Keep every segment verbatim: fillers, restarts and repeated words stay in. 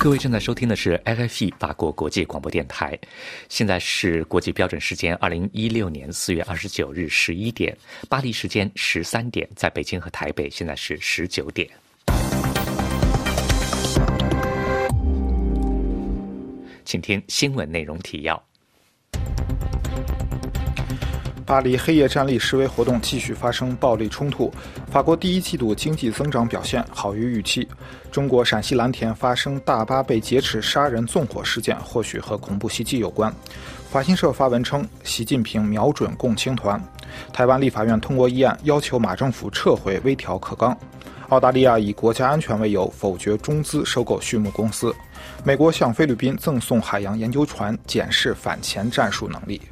各位正在收听的是 F F E 法国国际广播电台，现在是国际标准时间二零一六年四月二十九日十一点，巴黎时间十三点，在北京和台北现在是十九点。请听新闻内容提要。 巴黎黑夜站立示威活动继续发生暴力冲突。法国第一季度经济增长表现好于预期。中国陕西蓝田发生大巴被劫持杀人纵火事件，或许和恐怖袭击有关。法新社发文称，习近平瞄准共青团。台湾立法院通过议案，要求马政府撤回微调课纲。澳大利亚以国家安全为由否决中资收购畜牧公司。美国向菲律宾赠送海洋研究船，检视反潜战术能力。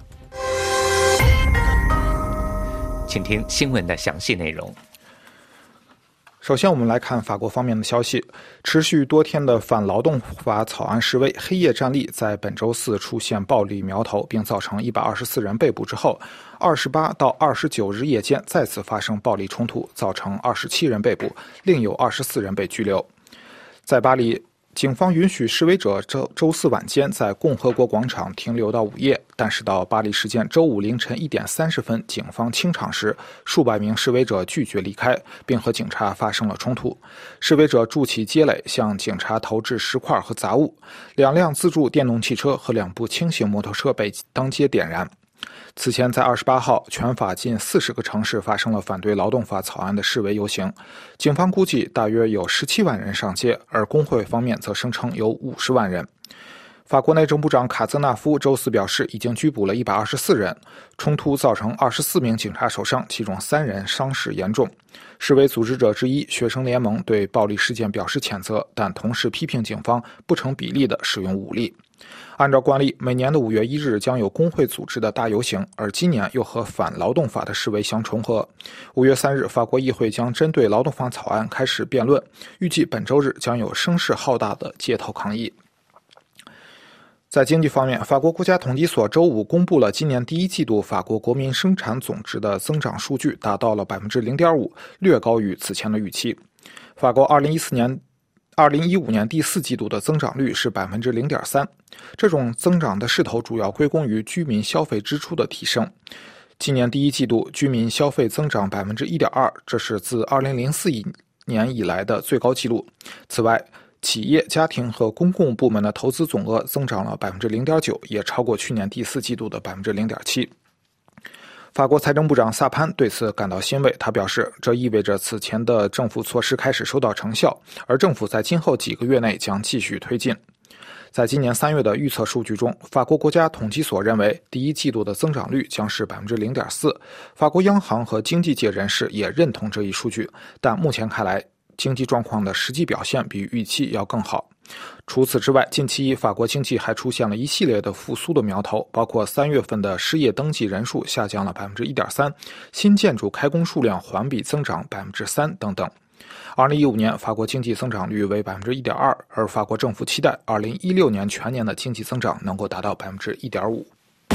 请听新闻的详细内容。 首先我们来看法国方面的消息。持续多天的反劳动法草案示威黑夜站立在本周四出现暴力苗头，并造成一百二十四人被捕之后，二十八到二十九日夜间再次发生暴力冲突，造成二十七人被捕，另有二十四人被拘留。在巴黎，警方允许示威者周周四晚间在共和国广场停留到午夜，但是到巴黎时间周五凌晨一点三十分，警方清场时，数百名示威者拒绝离开，并和警察发生了冲突。示威者筑起街垒，向警察投掷石块和杂物，两辆自助电动汽车和两部轻型摩托车被当街点燃。此前在二十八号，全法近四十个城市发生了反对劳动法草案的示威游行，警方估计大约有十七万人上街，而工会方面则声称有五十万人。法国内政部长卡泽纳夫周四表示，已经拘捕了一百二十四人，冲突造成二十四名警察受伤，其中三人伤势严重。示威组织者之一学生联盟对暴力事件表示谴责，但同时批评警方不成比例地使用武力。按照惯例，每年的五月一日将有工会组织的大游行，而今年又和反劳动法的示威相重合。五月三日，法国议会将针对劳动法草案开始辩论，预计本周日将有声势浩大的街头抗议。在经济方面，法国国家统计所周五公布了今年第一季度法国国民生产总值的增长数据，达到了 百分之零点五， 略高于此前的预期。法国二零一四年二零一五年第四季度的增长率是 百分之零点三， 这种增长的势头主要归功于居民消费支出的提升。今年第一季度居民消费增长 百分之一点二， 这是自二零零四年以来的最高纪录。此外，企业、家庭和公共部门的投资总额增长了 百分之零点九， 也超过去年第四季度的 百分之零点七。法国财政部长萨潘对此感到欣慰，他表示，这意味着此前的政府措施开始收到成效，而政府在今后几个月内将继续推进。在今年三月的预测数据中，法国国家统计所认为第一季度的增长率将是 百分之零点四， 法国央行和经济界人士也认同这一数据，但目前看来，经济状况的实际表现比预期要更好。除此之外，近期法国经济还出现了一系列的复苏的苗头，包括三月份的失业登记人数下降了 百分之一点三， 新建筑开工数量环比增长 百分之三 等等。二零一五年法国经济增长率为 百分之一点二， 而法国政府期待二零一六年全年的经济增长能够达到 百分之一点五。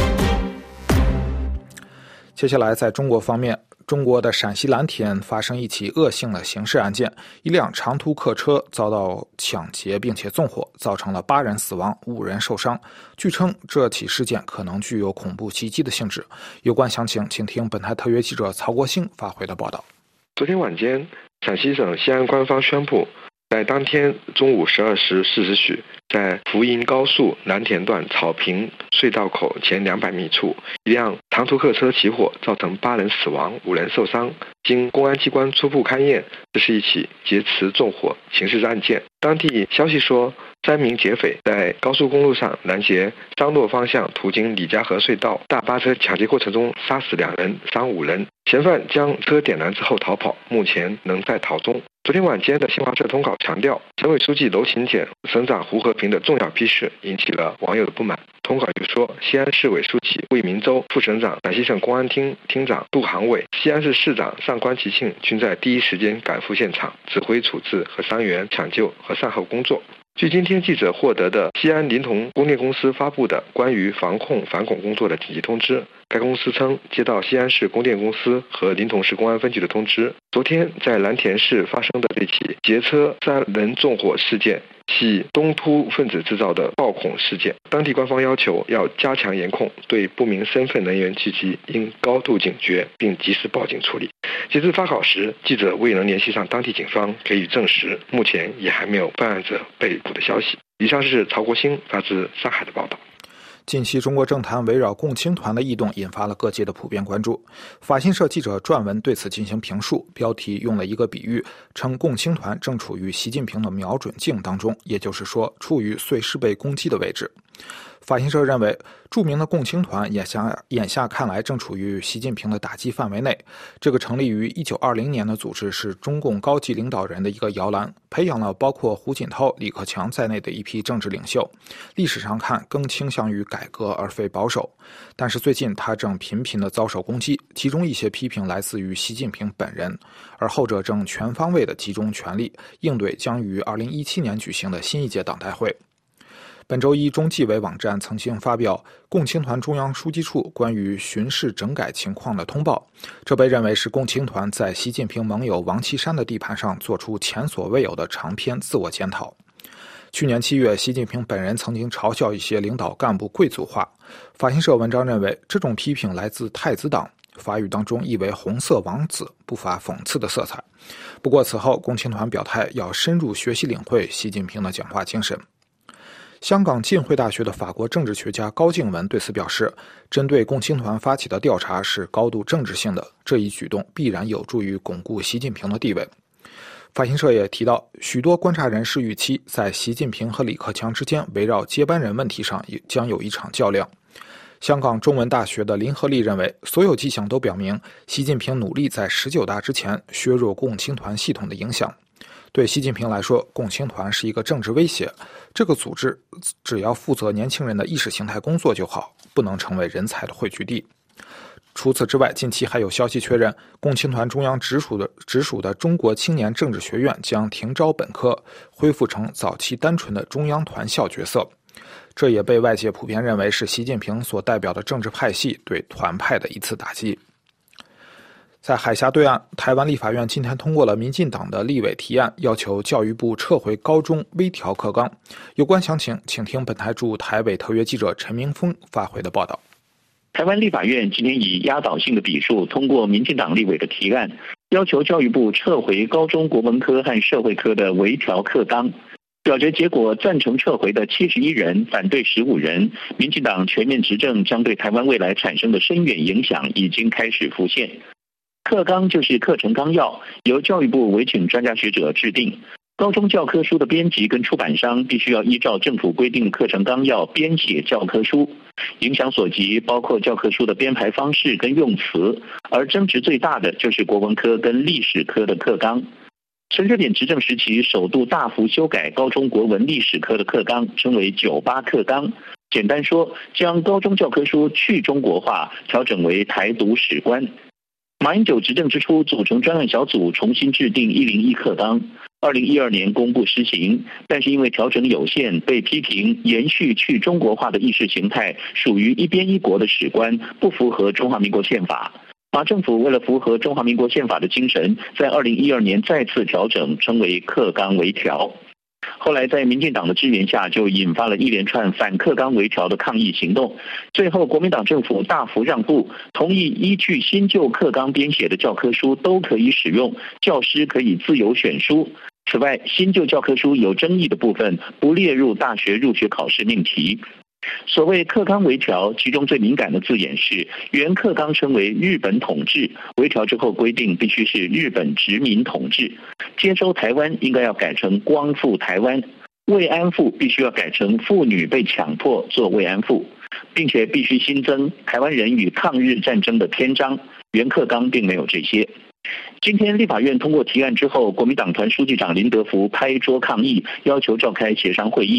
接下来在中国方面，中国的陕西蓝田发生一起恶性的刑事案件，一辆长途客车遭到抢劫并且纵火，造成了八人死亡，五人受伤。据称，这起事件可能具有恐怖袭击的性质。有关详情，请听本台特约记者曹国兴发回的报道。 昨天晚间，陕西省西安官方宣布，在当天中午十二时四十许，在福阴高速蓝田段草坪隧道口前两百米处，一辆长途客车起火，造成八人死亡，五人受伤。经公安机关初步勘验，这是一起劫持纵火刑事案件。当地消息说，三名劫匪在高速公路上拦截张洛方向途经李家河隧道大巴车抢劫过程中，杀死两人，伤五人。嫌犯将车点燃之后逃跑，目前仍在逃中。昨天晚间的新华社通稿强调，省委书记娄勤俭、省长胡和平的重要批示引起了网友的不满。通稿就说，西安市委书记魏明洲、副省长、陕西省公安厅厅长杜航伟、西安市市长上官其庆均在第一时间赶赴现场，指挥处置和伤员抢救和善后工作。 据今天记者获得的西安临潼供电公司发布的关于防控反恐工作的紧急通知，该公司称接到西安市供电公司和临潼市公安分局的通知，昨天在蓝田市发生的这起劫车三人纵火事件系东突分子制造的暴恐事件，当地官方要求要加强严控，对不明身份人员聚集应高度警觉，并及时报警处理。截至发稿时，记者未能联系上当地警方给予证实，目前也还没有犯案者被捕的消息。以上是曹国兴发自上海的报道。 近期中国政坛围绕共青团的异动引发了各界的普遍关注。法新社记者撰文对此进行评述，标题用了一个比喻，称共青团正处于习近平的瞄准镜当中，也就是说处于随时被攻击的位置。法新社认为，著名的共青团眼下眼下看来正处于习近平的打击范围内。这个成立于一九二零年的组织是中共高级领导人的一个摇篮，培养了包括胡锦涛、李克强在内的一批政治领袖。历史上看，更倾向于改革而非保守。但是最近他正频频地遭受攻击，其中一些批评来自于习近平本人，而后者正全方位地集中全力应对将于二零一七年举行的新一届党代会。本周一，中纪委网站曾经发表共青团中央书记处关于巡视整改情况的通报，这被认为是共青团在习近平盟友王岐山的地盘上做出前所未有的长篇自我检讨。去年七月，习近平本人曾经嘲笑一些领导干部贵族化。法新社文章认为，这种批评来自太子党，法语当中译为红色王子，不乏讽刺的色彩。不过此后，共青团表态要深入学习领会习近平的讲话精神。香港浸会大学的法国政治学家高静文对此表示，针对共青团发起的调查是高度政治性的，这一举动必然有助于巩固习近平的地位。法新社也提到，许多观察人士预期，在习近平和李克强之间围绕接班人问题上将有一场较量。香港中文大学的林和利认为，所有迹象都表明，习近平努力在十九大之前削弱共青团系统的影响。对习近平来说，共青团是一个政治威胁，这个组织只要负责年轻人的意识形态工作就好，不能成为人才的汇聚地。除此之外，近期还有消息确认，共青团中央直属的直属的中国青年政治学院将停招本科，恢复成早期单纯的中央团校角色。这也被外界普遍认为是习近平所代表的政治派系对团派的一次打击。在海峡对岸，台湾立法院今天通过了民进党的立委提案，要求教育部撤回高中微调课纲。有关详情，请听本台驻台北特约记者陈明峰发回的报道。 台湾立法院今天以压倒性的比数通过民进党立委的提案，要求教育部撤回高中国文科和社会科的微调课纲。表决结果，赞成撤回的七十一人，反对十五人。民进党全面执政将对台湾未来产生的深远影响已经开始浮现。课纲就是课程纲要，由教育部委请专家学者制定。高中教科书的编辑跟出版商必须要依照政府规定的课程纲要编写教科书。影响所及包括教科书的编排方式跟用词，而争执最大的就是国文科跟历史科的课纲。陈水扁执政时期首度大幅修改高中国文历史科的课纲，称为九八课纲。简单说，将高中教科书去中国化，调整为台独史观。马英九执政之初，组成专案小组重新制定一零一课纲，二零一二年公布施行，但是因为调整有限，被批评延续去中国化的意识形态，属于一边一国的史观，不符合中华民国宪法。马政府为了符合中华民国宪法的精神，在二零一二年再次调整，称为课纲微调。后来在民进党的支援下，就引发了一连串反课纲微调的抗议行动。最后国民党政府大幅让步，同意依据新旧课纲编写的教科书都可以使用，教师可以自由选书。此外，新旧教科书有争议的部分不列入大学入学考试命题。所谓课纲微调，其中最敏感的字眼是原课纲称为日本统治，微调之后规定必须是日本殖民统治。接收台湾应该要改成光复台湾，慰安妇必须要改成妇女被强迫做慰安妇，并且必须新增台湾人与抗日战争的篇章，原课纲并没有这些。今天立法院通过提案之后，国民党团书记长林德福拍桌抗议，要求召开协商会议。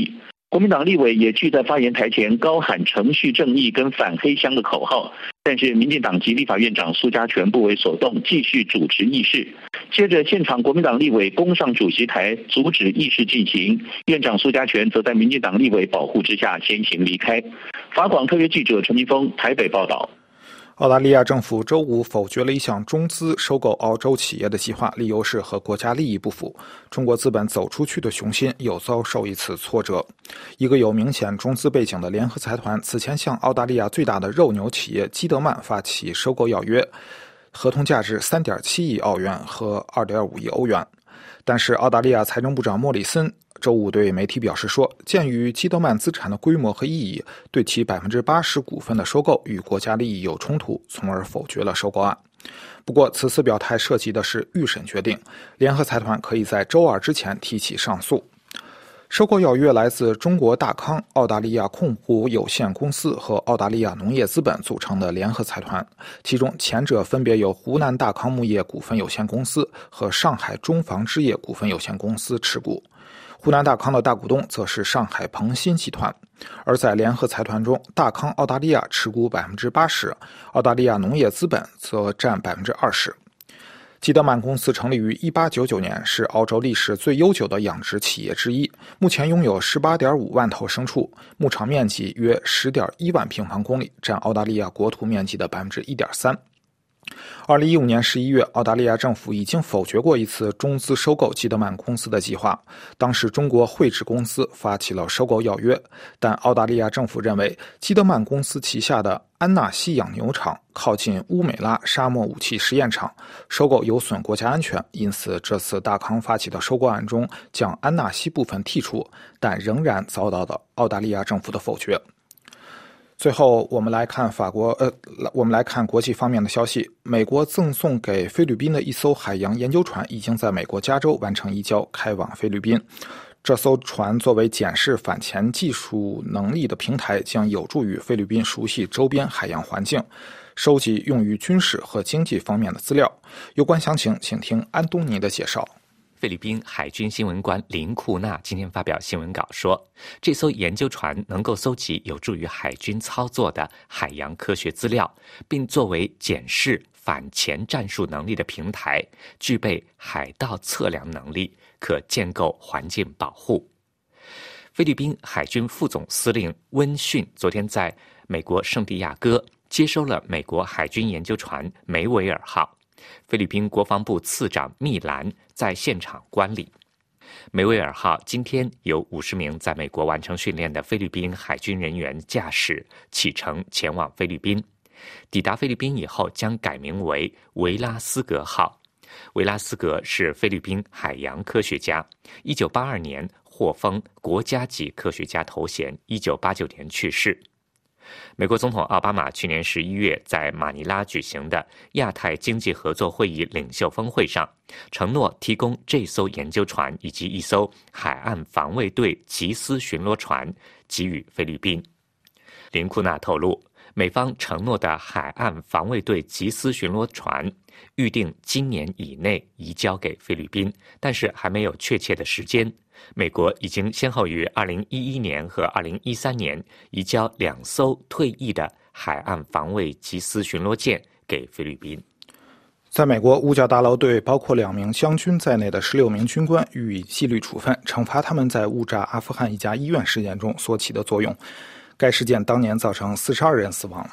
国民党立委也聚在发言台前高喊程序正义跟反黑箱的口号，但是民进党籍立法院长苏家全不为所动，继续主持议事。接着现场国民党立委攻上主席台阻止议事进行，院长苏家全则在民进党立委保护之下先行离开。法广特约记者陈明峰台北报道。 澳大利亚政府周五否决了一项中资收购澳洲企业的计划，理由是和国家利益不符。中国资本走出去的雄心又遭受一次挫折。一个有明显中资背景的联合财团此前向澳大利亚最大的肉牛企业基德曼发起收购要约，合同价值 三点七亿澳元和 二点五亿欧元。但是澳大利亚财政部长莫里森周五对媒体表示说，鉴于基德曼资产的规模和意义，对其 百分之八十 股份的收购与国家利益有冲突，从而否决了收购案。不过此次表态涉及的是预审决定，联合财团可以在周二之前提起上诉。收购要约来自中国大康、澳大利亚控股有限公司和澳大利亚农业资本组成的联合财团，其中前者分别由湖南大康牧业股份有限公司和上海中房置业股份有限公司持股。湖南大康的大股东则是上海鹏鑫集团，而在联合财团中，大康澳大利亚持股 百分之八十， 澳大利亚农业资本则占 百分之二十。基德曼公司成立于一八九九年，是澳洲历史最悠久的养殖企业之一，目前拥有 十八点五万头牲畜，牧场面积约 十点一万平方公里，占澳大利亚国土面积的 百分之一点三。二零一五年十一月，澳大利亚政府已经否决过一次中资收购基德曼公司的计划，当时中国汇智公司发起了收购要约，但澳大利亚政府认为基德曼公司旗下的安纳西养牛场靠近乌美拉沙漠武器实验场，收购有损国家安全，因此这次大康发起的收购案中将安纳西部分剔除，但仍然遭到了澳大利亚政府的否决。最后，我们来看法国，呃，我们来看国际方面的消息。美国赠送给菲律宾的一艘海洋研究船已经在美国加州完成移交，开往菲律宾。这艘船作为检视反潜技术能力的平台，将有助于菲律宾熟悉周边海洋环境，收集用于军事和经济方面的资料。有关详情，请听安东尼的介绍。 菲律宾海军新闻官林库纳今天发表新闻稿说，这艘研究船能够搜集有助于海军操作的海洋科学资料，并作为检视反潜战术能力的平台，具备海盗测量能力，可建构环境保护。菲律宾海军副总司令温逊昨天在美国圣地亚哥接收了美国海军研究船梅维尔号，菲律宾国防部次长密兰在现场观礼。梅维尔号今天由五十名在美国完成训练的菲律宾海军人员驾驶启程前往菲律宾，抵达菲律宾以后将改名为维拉斯格号。维拉斯格是菲律宾海洋科学家，一九八二年获封国家级科学家头衔，一九八九年去世。美国总统奥巴马去年十一月在马尼拉举行的亚太经济合作会议领袖峰会上，承诺提供这艘研究船以及一艘海岸防卫队缉私巡逻船给予菲律宾。林库纳透露，美方承诺的海岸防卫队缉私巡逻船预定今年以内移交给菲律宾，但是还没有确切的时间。美国已经先后于二零一一年和二零一三年移交两艘退役的海岸防卫缉私巡逻舰给菲律宾。 在美国，五角大楼对包括两名将军在内的十六名军官予以纪律处分，惩罚他们在误炸阿富汗一家医院事件中所起的作用。该事件当年造成四十二人死亡。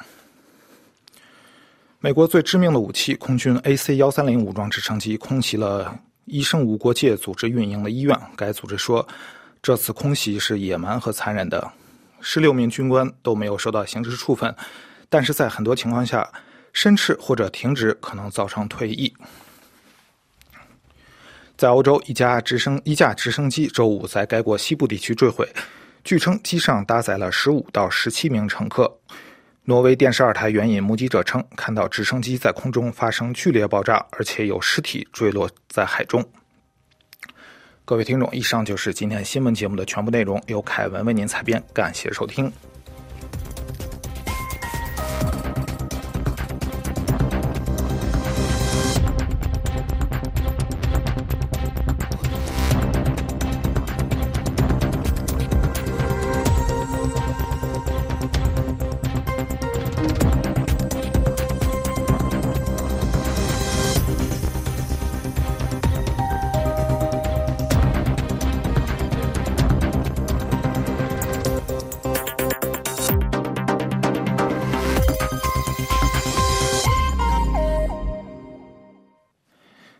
美国最知名的武器空军 A C 一三零 武装直升机空袭了医生无国界组织运营的医院，该组织说，这次空袭是野蛮和残忍的。十六名军官都没有受到刑事处分，但是在很多情况下，申斥或者停职可能造成退役。在欧洲，一架直升一架直升机周五在该国西部地区坠毁，据称机上搭载了十五到十七名乘客。挪威电视二台援引目击者称，看到直升机在空中发生剧烈爆炸，而且有尸体坠落在海中。各位听众，以上就是今天新闻节目的全部内容，由凯文为您采编，感谢收听。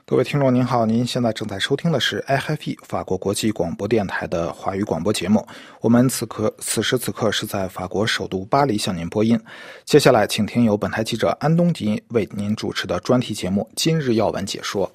各位听众您好，您现在正在收听的是 R F I 法国国际广播电台的华语广播节目。我们此刻此时此刻是在法国首都巴黎向您播音。接下来请听由本台记者安东吉为您主持的专题节目《今日要闻解说》。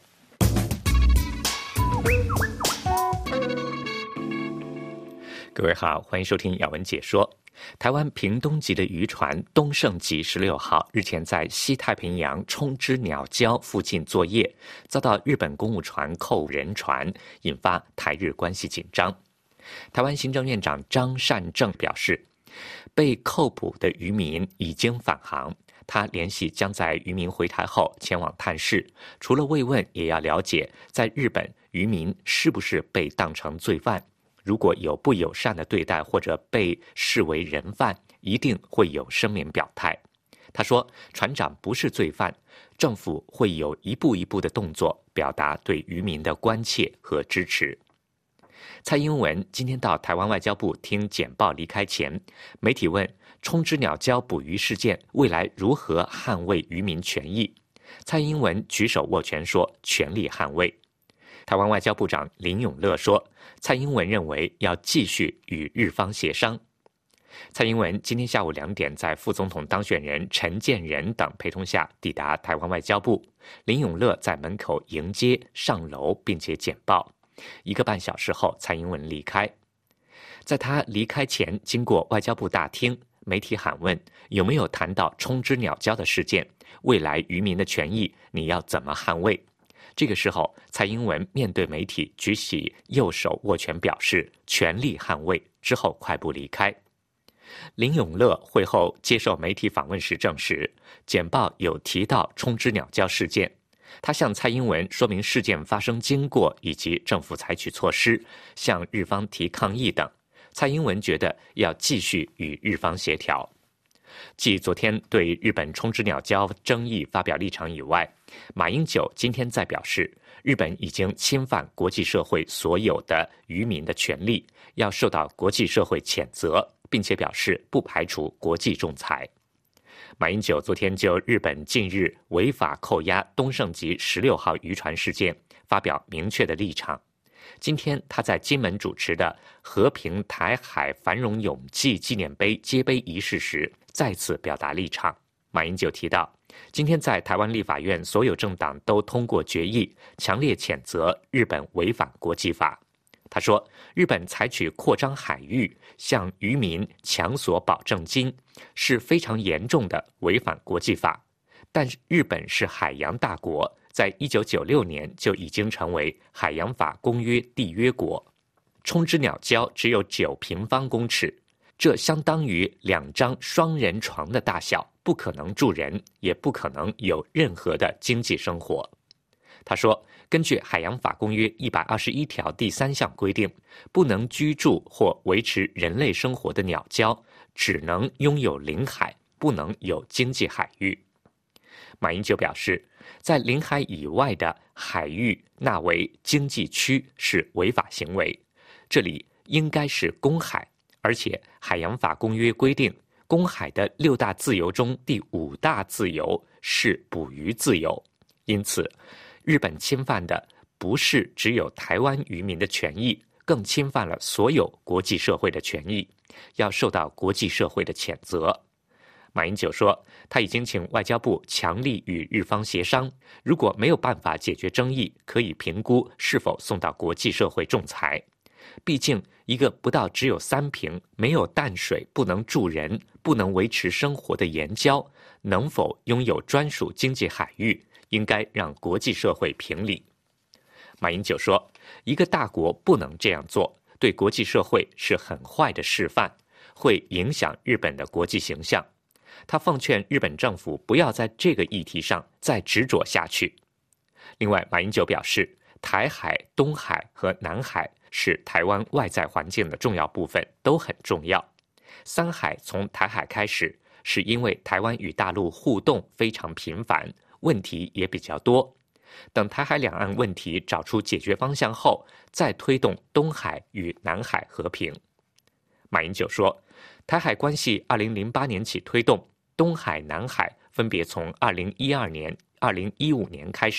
各位好，欢迎收听要闻解说。台湾屏东籍的渔船东胜级十六号日前在西太平洋冲之鸟礁附近作业，遭到日本公务船扣人船，引发台日关系紧张。台湾行政院长张善政表示，被扣捕的渔民已经返航，他联系将在渔民回台后前往探视，除了慰问，也要了解在日本渔民是不是被当成罪犯。如果有不友善的对待或者被视为人犯，一定会有声明表态。他说，船长不是罪犯，政府会有一步一步的动作，表达对渔民的关切和支持。蔡英文今天到台湾外交部听简报离开前，媒体问冲之鸟礁捕鱼事件未来如何捍卫渔民权益，蔡英文举手握拳说全力捍卫。台湾外交部长林永乐说，蔡英文认为要继续与日方协商。蔡英文今天下午两点在副总统当选人陈建仁等陪同下抵达台湾外交部，林永乐在门口迎接上楼并且简报。一个半小时后，蔡英文离开。在他离开前，经过外交部大厅，媒体喊问有没有谈到冲之鸟礁的事件，未来渔民的权益你要怎么捍卫？这个时候，蔡英文面对媒体举起右手握拳，表示全力捍卫，之后快步离开。林永乐会后接受媒体访问时证实，简报有提到冲之鸟礁事件，他向蔡英文说明事件发生经过以及政府采取措施，向日方提抗议等。蔡英文觉得要继续与日方协调。继昨天对日本冲之鸟礁争议发表立场以外，马英九今天再表示，日本已经侵犯国际社会所有的渔民的权利，要受到国际社会谴责，并且表示不排除国际仲裁。马英九昨天就日本近日违法扣押东胜级十六号渔船事件发表明确的立场。今天他在金门主持的和平台海繁荣永继纪念碑揭碑仪式时，再次表达立场。马英九提到，今天在台湾立法院所有政党都通过决议，强烈谴责日本违反国际法。他说，日本采取扩张海域，向渔民强索保证金，是非常严重的违反国际法。但日本是海洋大国，在一九九六年就已经成为海洋法公约缔约国。冲之鸟礁只有九平方公尺，这相当于两张双人床的大小，不可能住人，也不可能有任何的经济生活。他说，根据海洋法公约一百二十一条第三项规定，不能居住或维持人类生活的鸟礁，只能拥有领海，不能有经济海域。马英九表示，在领海以外的海域纳为经济区是违法行为，这里应该是公海，而且海洋法公约规定，公海的六大自由中第五大自由是捕鱼自由。因此，日本侵犯的不是只有台湾渔民的权益，更侵犯了所有国际社会的权益，要受到国际社会的谴责。马英九说，他已经请外交部强力与日方协商，如果没有办法解决争议，可以评估是否送到国际社会仲裁。毕竟，一个不到只有三平、没有淡水、不能住人、不能维持生活的岩礁，能否拥有专属经济海域，应该让国际社会评理。马英九说，一个大国不能这样做，对国际社会是很坏的示范，会影响日本的国际形象。他奉劝日本政府不要在这个议题上再执着下去。另外，马英九表示，台海、东海和南海是台湾外在环境的重要部分，都很重要。三海从台海开始，是因为台湾与大陆互动非常频繁，问题也比较多。等台海两岸问题找出解决方向后，再推动东海与南海和平。马英九说，台海关系二零零八年起推动，东海、南海分别从二零一二年、二零一五年开始，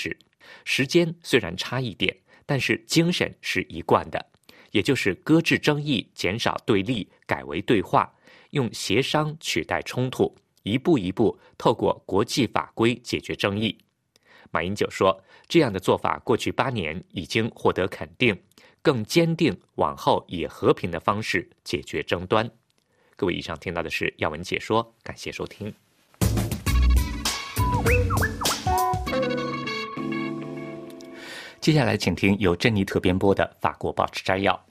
时间虽然差一点，但是精神是一贯的，也就是搁置争议，减少对立，改为对话，用协商取代冲突，一步一步透过国际法规解决争议。马英九说，这样的做法过去八年已经获得肯定，更坚定往后以和平的方式解决争端。各位，以上听到的是要闻解说，感谢收听。接下来请听由珍妮特编播的法国报纸摘要。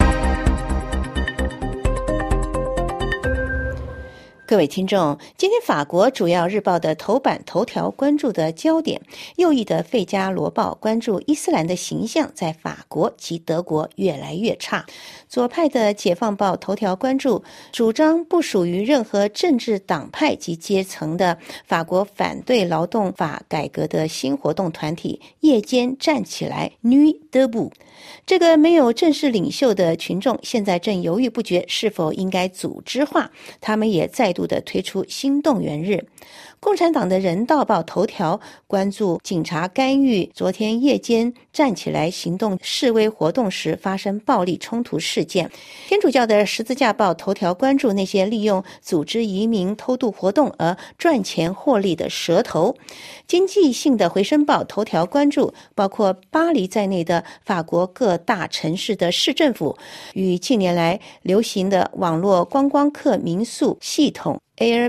各位听众，今天法国主要日报的头版头条关注的焦点，右翼的《费加罗报》关注伊斯兰的形象在法国及德国越来越差，左派的《解放报》头条关注主张不属于任何政治党派及阶层的法国反对劳动法改革的新活动团体夜间站起来 Nuit debout。这个没有正式领袖的群众现在正犹豫不决是否应该组织化，他们也再度的推出新动员日。共产党的人道报头条关注警察干预昨天夜间站起来行动示威活动时发生暴力冲突事件。天主教的十字架报头条关注那些利用组织移民偷渡活动而赚钱获利的蛇头。经济性的回声报头条关注包括巴黎在内的法国各大城市的市政府与近年来流行的网络观光客民宿系统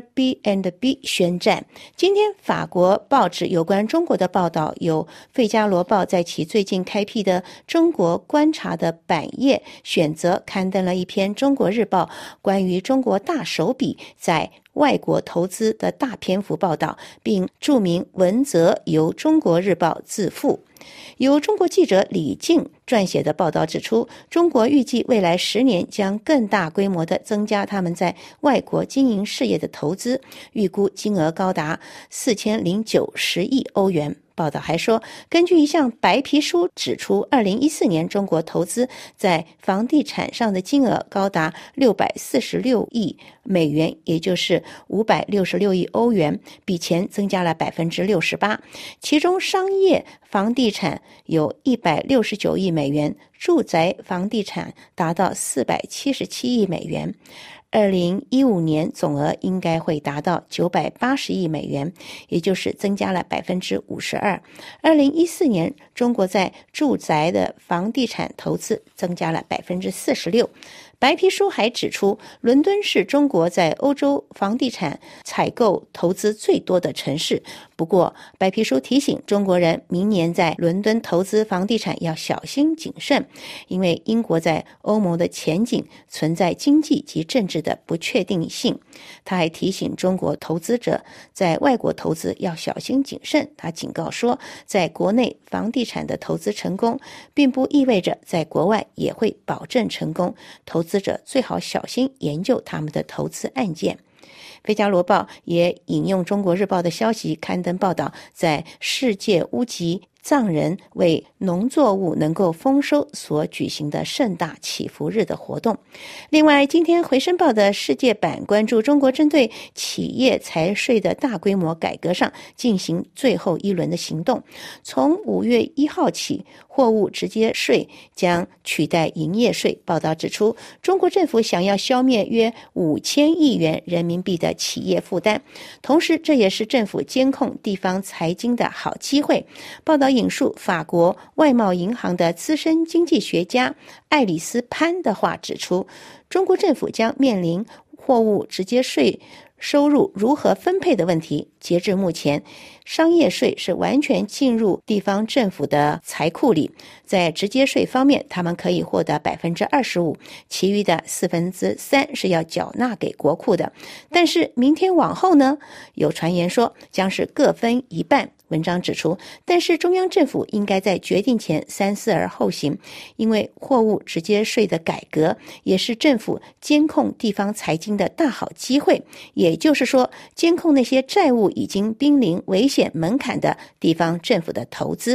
Airbnb 宣战。今天法国报纸有关中国的报道有《费加罗报》在其最近开辟的中国观察的版页选择刊登了一篇中国日报关于中国大手笔在外国投资的大篇幅报道，并注明文则由中国日报自负。由中国记者李静撰写的报道指出，中国预计未来十年将更大规模地增加他们在外国经营事业的投资，预估金额高达四千零九十亿欧元。报道还说，根据一项白皮书指出，二零一四年中国投资在房地产上的金额高达六百四十六亿美元，也就是五百六十六亿欧元，比前增加了 百分之六十八。 其中商业房地产有一百六十九亿美元，住宅房地产达到四百七十七亿美元。二零一五年总额应该会达到九百八十亿美元，也就是增加了 百分之五十二。 二零一四年中国在住宅的房地产投资增加了 百分之四十六。白皮书还指出，伦敦是中国在欧洲房地产采购投资最多的城市。不过，白皮书提醒中国人，明年在伦敦投资房地产要小心谨慎，因为英国在欧盟的前景存在经济及政治的不确定性。他还提醒中国投资者在外国投资要小心谨慎。他警告说，在国内房地产的投资成功，并不意味着在国外也会保证成功，投资者最好小心研究他们的投资案件。费加罗报也引用中国日报的消息刊登报道，在世界屋脊藏人为农作物能够丰收所举行的盛大祈福日的活动。另外，今天回声报的世界版关注中国针对企业财税的大规模改革上进行最后一轮的行动。从五月一号起，货物直接税将取代营业税。报道指出，中国政府想要消灭约五千亿元人民币的企业负担，同时这也是政府监控地方财经的好机会。报道引述法国外贸银行的资深经济学家爱丽丝潘的话指出，中国政府将面临货物直接税收入如何分配的问题。截至目前，商业税是完全进入地方政府的财库里，在直接税方面，他们可以获得 百分之二十五， 其余的四分之三是要缴纳给国库的。但是明天往后呢，有传言说将是各分一半。文章指出，但是中央政府应该在决定前三思而后行，因为货物直接税的改革也是政府监控地方财经的大好机会，也就是说，监控那些债务已经濒临危险门槛的地方政府的投资。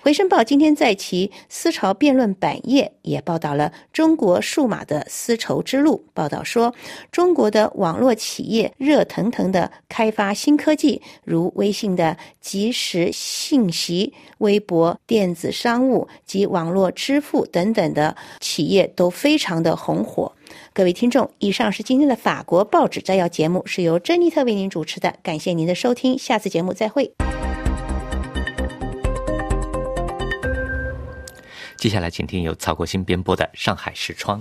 回声报今天在其思潮辩论版页也报道了中国数码的丝绸之路。报道说，中国的网络企业热腾腾地开发新科技，如微信的即时信息、微博、电子商务及网络支付等等的企业都非常的红火。各位听众，以上是今天的法国报纸摘要节目，是由珍妮特为您主持的，感谢您的收听，下次节目再会。 接下来请听由曹国兴编播的《上海视窗》。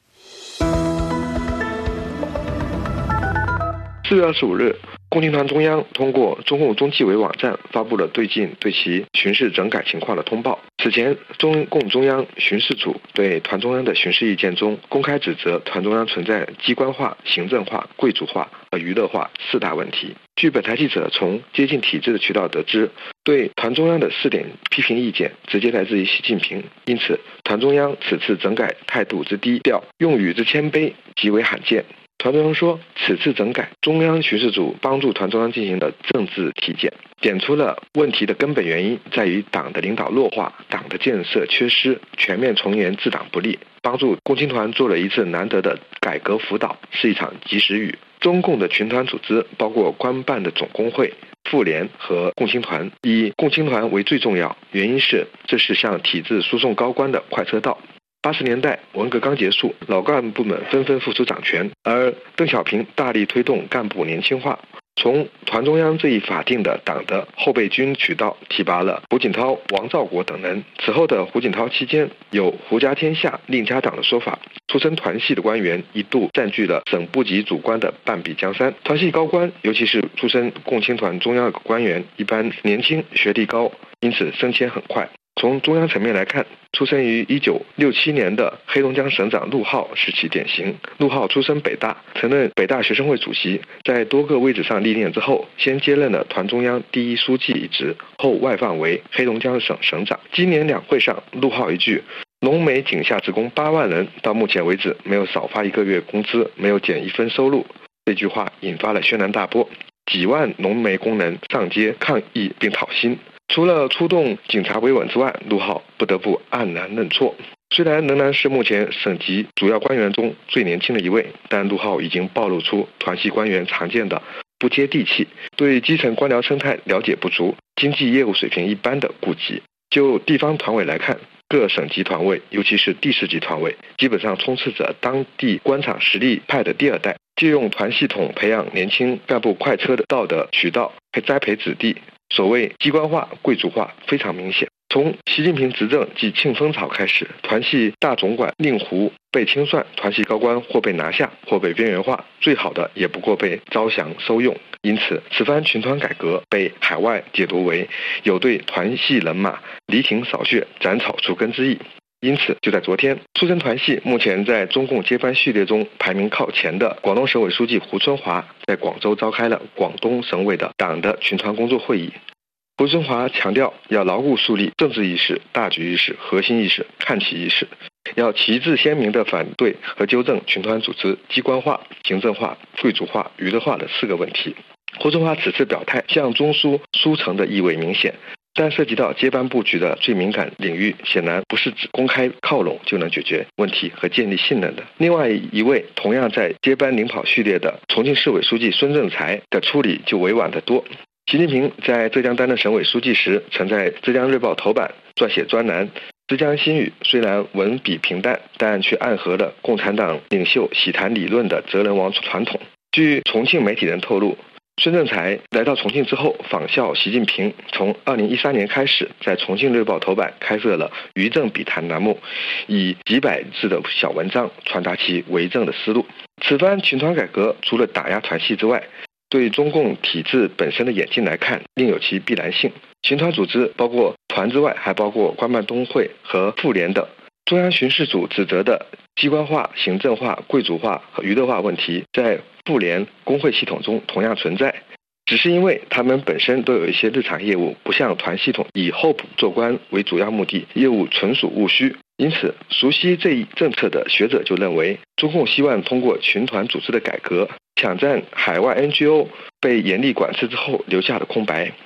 四月二十五日，共青团中央通过中共中纪委网站发布了最近对其巡视整改情况的通报。此前，中共中央巡视组对团中央的巡视意见中公开指责团中央存在机关化、行政化、贵族化和娱乐化四大问题。据本台记者从接近体制的渠道得知，对团中央的四点批评意见直接来自于习近平，因此团中央此次整改态度之低调，用语之谦卑极为罕见。团中央说，此次整改，中央巡视组帮助团中央进行了政治体检，点出了问题的根本原因在于党的领导弱化、党的建设缺失，全面从严治党不力，帮助共青团做了一次难得的改革辅导，是一场及时雨。中共的群团组织包括官办的总工会、妇联和共青团，以共青团为最重要，原因是这是向体制输送高官的快车道。八十年代文革刚结束，老干部们纷纷复出掌权，而邓小平大力推动干部年轻化，从团中央这一法定的党的后备军渠道提拔了胡锦涛、王兆国等人。此后的胡锦涛期间，有胡家天下另家党的说法，出身团系的官员一度占据了省部级主官的半壁江山。团系高官，尤其是出身共青团中央的官员，一般年轻、学历高，因此升迁很快。从中央层面来看，出生于一九六七年的黑龙江省长陆浩是其典型。陆浩出身北大，曾任北大学生会主席，在多个位置上历练之后，先接任了团中央第一书记一职，后外放为黑龙江省省长。今年两会上，陆浩一句农媒井下职工八万人，到目前为止没有少发一个月工资，没有减一分收入，这句话引发了轩然大波，几万农媒工人上街抗议并讨薪。除了出动警察维稳之外，陆浩不得不黯然认错。虽然仍然是目前省级主要官员中最年轻的一位，但陆浩已经暴露出团系官员常见的不接地气、对基层官僚生态了解不足、经济业务水平一般的顾忌。就地方团委来看，各省级团委，尤其是地市级团委，基本上充斥着当地官场实力派的第二代，借用团系统培养年轻干部快车的道德渠道，还栽培子弟。所谓机关化、贵族化非常明显。从习近平执政即庆丰朝开始，团系大总管令狐被清算，团系高官或被拿下，或被边缘化，最好的也不过被招降收用。因此，此番群团改革被海外解读为有对团系人马犁庭扫穴、斩草除根之意。因此，就在昨天，出身团系目前在中共接班序列中排名靠前的广东省委书记胡春华，在广州召开了广东省委的党的群团工作会议。胡春华强调，要牢固树立政治意识、大局意识、核心意识、看齐意识，要旗帜鲜明地反对和纠正群团组织机关化、行政化、贵族化、娱乐化的四个问题。胡春华此次表态向中枢书呈的意味明显，但涉及到接班布局的最敏感领域，显然不是指公开靠拢就能解决问题和建立信任的。另外一位同样在接班领跑序列的重庆市委书记孙政才的处理就委婉得多。习近平在浙江担任省委书记时，曾在浙江日报头版撰写专栏，浙江新语虽然文笔平淡，但却暗合了共产党领袖喜谈理论的哲人王传统。据重庆媒体人透露，孙政才来到重庆之后，仿效习近平，从二零一三年开始，在重庆日报头版开设了于政笔谈栏目，以几百字的小文章传达其为政的思路。此番群团改革，除了打压团系之外，对中共体制本身的演进来看，另有其必然性。群团组织包括团之外，还包括官办东会和妇联等。中央巡视组指责的机关化、行政化、贵族化和娱乐化问题，在妇联工会系统中同样存在，只是因为他们本身都有一些日常业务，不像团系统以候补做官为主要目的，业务纯属务虚。因此，熟悉这一政策的学者就认为，中共希望通过群团组织的改革，抢占海外 N G O 被严厉管制之后留下的空白。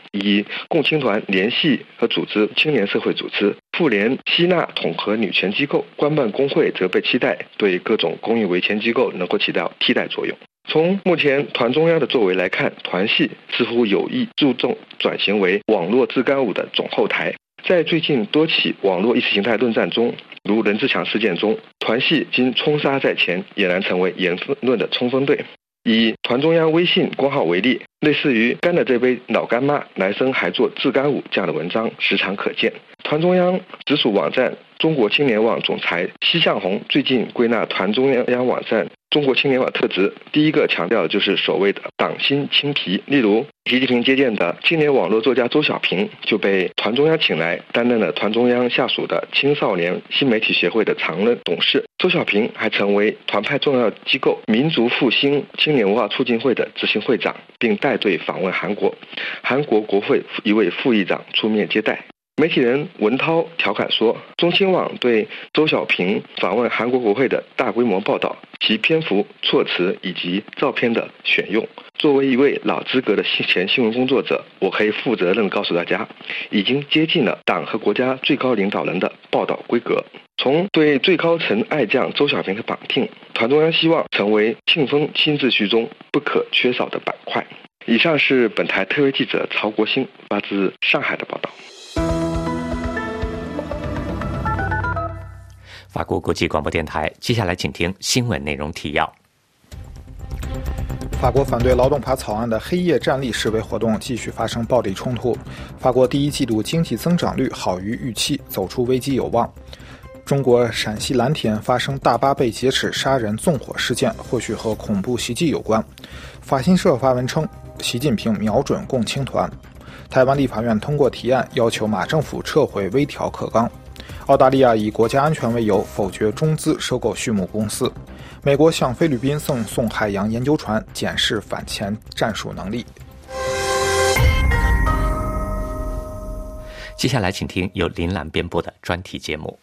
以共青团联系和组织青年社会组织，妇联吸纳统合女权机构，官办工会则被期待对各种公益维权机构能够起到替代作用。从目前团中央的作为来看，团系似乎有意注重转型为网络自干五的总后台。在最近多起网络意识形态论战中，如任志强事件中，团系经冲杀在前，俨然成为言论的冲锋队。以团中央微信公号为例，类似于干了这杯老干妈，来生还做自干五这样的文章时常可见。团中央直属网站中国青年网总裁奚向红最近归纳团中央网站中国青年网特质，第一个强调的就是所谓的党心青皮。例如习近平接见的青年网络作家周小平就被团中央请来担任了团中央下属的青少年新媒体协会的常任董事。周小平还成为团派重要机构民族复兴青年文化促进会的执行会长，并带队访问韩国，韩国国会一位副议长出面接待。媒体人文涛调侃说，中青网对周小平访问韩国国会的大规模报道，其篇幅、措辞以及照片的选用，作为一位老资格的前新闻工作者，我可以负责任告诉大家，已经接近了党和国家最高领导人的报道规格。从对最高层爱将周小平的绑定，团中央希望成为庆丰新秩序中不可缺少的板块。以上是本台特约记者曹国兴发自上海的报道。 法国国际广播电台，接下来请听新闻内容提要。 法国反对劳动法草案的黑夜站立示威活动继续发生暴力冲突。法国第一季度经济增长率好于预期，走出危机有望。中国陕西蓝田发生大巴被劫持、杀人纵火事件，或许和恐怖袭击有关。法新社发文称，习近平瞄准共青团。台湾立法院通过提案，要求马政府撤回微调课纲。澳大利亚以国家安全为由否决中资收购畜牧公司。美国向菲律宾赠送海洋研究船，检视反潜战术能力。 接下来请听由林兰编播的专题节目。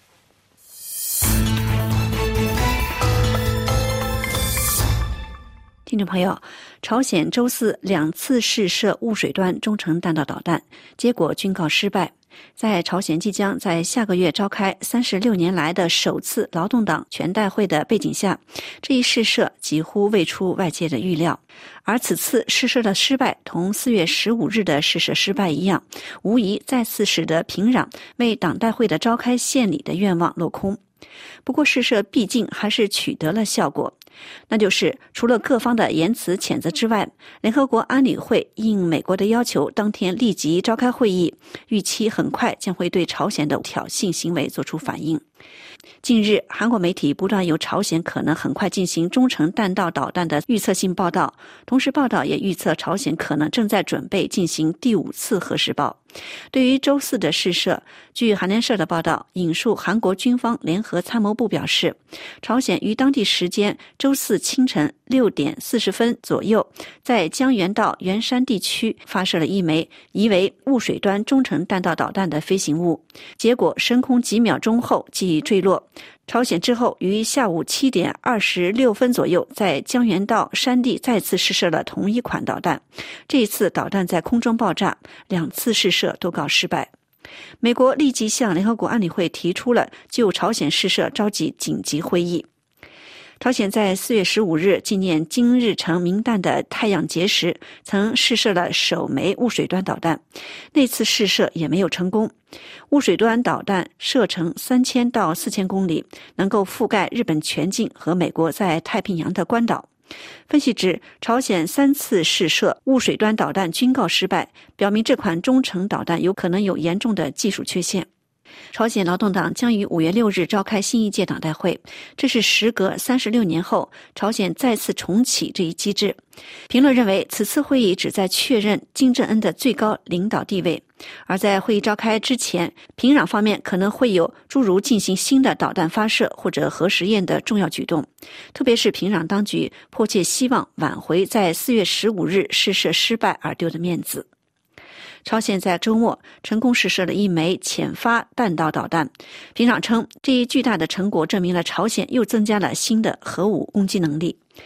听众朋友，朝鲜周四两次试射雾水端中程弹道导弹，结果均告失败。在朝鲜即将在下个月召开三十六年来的首次劳动党全代会的背景下，这一试射几乎未出外界的预料。而此次试射的失败同四月十五日的试射失败一样，无疑再次使得平壤为党代会的召开献礼的愿望落空。不过试射毕竟还是取得了效果，那就是除了各方的言辞谴责之外，联合国安理会应美国的要求当天立即召开会议，预期很快将会对朝鲜的挑衅行为做出反应。近日，韩国媒体不断有朝鲜可能很快进行中程弹道导弹的预测性报道，同时报道也预测朝鲜可能正在准备进行第五次核试爆。对于周四的试射，据韩联社的报道，引述韩国军方联合参谋部表示，朝鲜于当地时间周四清晨六点四十分左右，在江原道元山地区发射了一枚疑为雾水端中程弹道导弹的飞行物，结果升空几秒钟后即坠落。朝鲜之后于下午七点二十六分左右，在江原道山地再次试射了同一款导弹，这一次导弹在空中爆炸，两次试射都告失败。美国立即向联合国安理会提出了就朝鲜试射召集紧急会议。朝鲜在四月十五日纪念金日成明弹的太阳节时，曾试射了首枚雾水端导弹，那次试射也没有成功。雾水端导弹射程三千到四千公里，能够覆盖日本全境和美国在太平洋的关岛。分析指，朝鲜三次试射雾水端导弹均告失败，表明这款中程导弹有可能有严重的技术缺陷。朝鲜劳动党将于五月六日召开新一届党代会，这是时隔三十六年后朝鲜再次重启这一机制。评论认为，此次会议旨在确认金正恩的最高领导地位，而在会议召开之前，平壤方面可能会有诸如进行新的导弹发射或者核实验的重要举动，特别是平壤当局迫切希望挽回在四月十五日试射失败而丢的面子。朝鲜在周末成功试射了一枚潜发弹道导弹，平壤称这一巨大的成果证明了朝鲜又增加了新的核武攻击能力。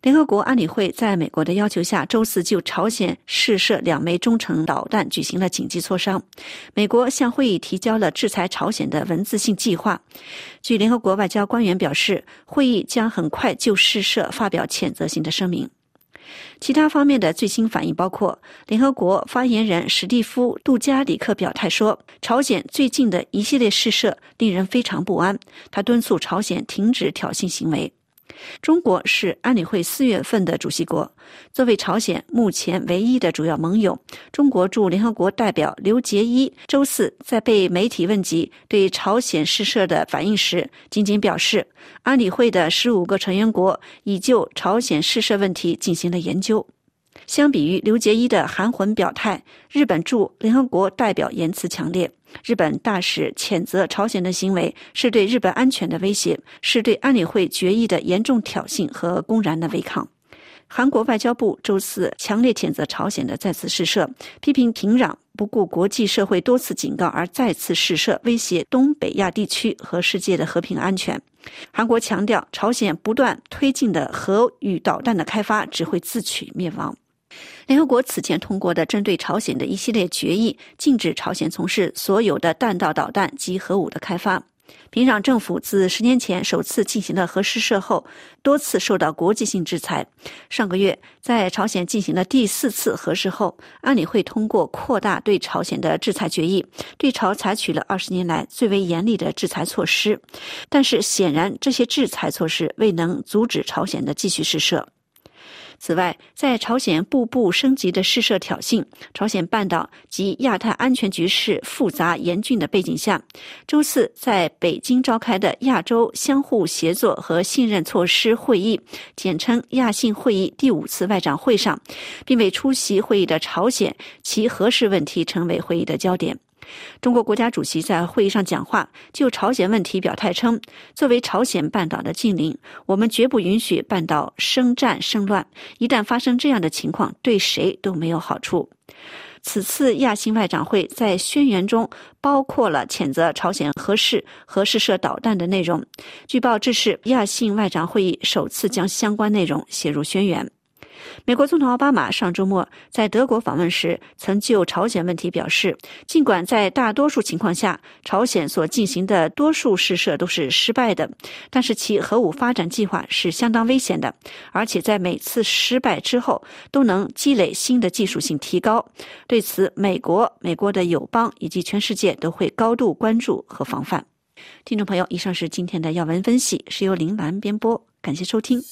联合国安理会在美国的要求下，周四就朝鲜试射两枚中程导弹举行了紧急磋商。美国向会议提交了制裁朝鲜的文字性计划。据联合国外交官员表示，会议将很快就试射发表谴责性的声明。其他方面的最新反应包括，联合国发言人史蒂夫·杜加里克表态说，朝鲜最近的一系列试射令人非常不安，他敦促朝鲜停止挑衅行为。中国是安理会四月份的主席国，作为朝鲜目前唯一的主要盟友，中国驻联合国代表刘捷一周四在被媒体问及对朝鲜试射的反应时，仅仅表示，安理会的十五个成员国已就朝鲜试射问题进行了研究。相比于刘捷一的含混表态，日本驻联合国代表言辞强烈。日本大使谴责朝鲜的行为是对日本安全的威胁，是对安理会决议的严重挑衅和公然的违抗。韩国外交部周四强烈谴责朝鲜的再次试射，批评平壤不顾国际社会多次警告而再次试射，威胁东北亚地区和世界的和平安全。韩国强调，朝鲜不断推进的核与导弹的开发只会自取灭亡。联合国此前通过的针对朝鲜的一系列决议，禁止朝鲜从事所有的弹道导弹及核武的开发。平壤政府自十年前首次进行了核试射后，多次受到国际性制裁。上个月，在朝鲜进行了第四次核试后，安理会通过扩大对朝鲜的制裁决议，对朝采取了二十年来最为严厉的制裁措施。但是显然，这些制裁措施未能阻止朝鲜的继续试射。此外，在朝鲜步步升级的试射挑衅、朝鲜半岛及亚太安全局势复杂严峻的背景下，周四在北京召开的亚洲相互协作和信任措施会议，简称亚信会议第五次外长会上，并未出席会议的朝鲜其核试问题成为会议的焦点。中国国家主席在会议上讲话，就朝鲜问题表态称，作为朝鲜半岛的近邻，我们绝不允许半岛生战生乱，一旦发生这样的情况，对谁都没有好处。此次亚信外长会在宣言中包括了谴责朝鲜核试和试射导弹的内容。据报，这是亚信外长会议首次将相关内容写入宣言。美国总统奥巴马上周末在德国访问时，曾就朝鲜问题表示，尽管在大多数情况下，朝鲜所进行的多数试射都是失败的，但是其核武发展计划是相当危险的，而且在每次失败之后都能积累新的技术性提高。对此，美国、美国的友邦以及全世界都会高度关注和防范。听众朋友，以上是今天的要闻分析，是由林兰编播，感谢收听。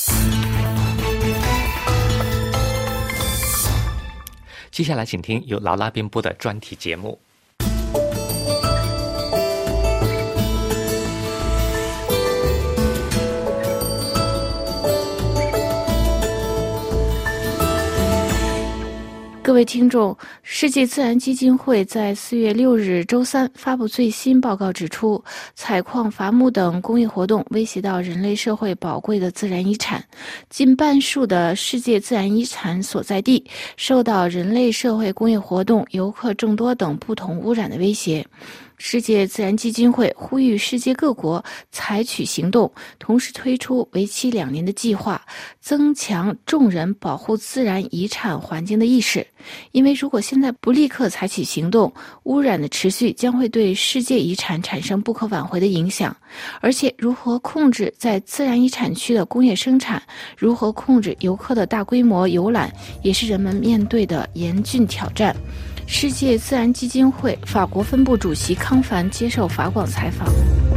接下来请听由劳拉编播的专题节目。 各位听众，世界自然基金会在四月六日周三发布最新报告指出，采矿、伐木等工业活动威胁到人类社会宝贵的自然遗产，近半数的世界自然遗产所在地受到人类社会工业活动、游客众多等不同污染的威胁。世界自然基金会呼吁世界各国采取行动，同时推出为期两年的计划，增强众人保护自然遗产环境的意识。因为如果现在不立刻采取行动，污染的持续将会对世界遗产产生不可挽回的影响。而且如何控制在自然遗产区的工业生产，如何控制游客的大规模游览，也是人们面对的严峻挑战。世界自然基金会法国分部主席康凡接受法广采访。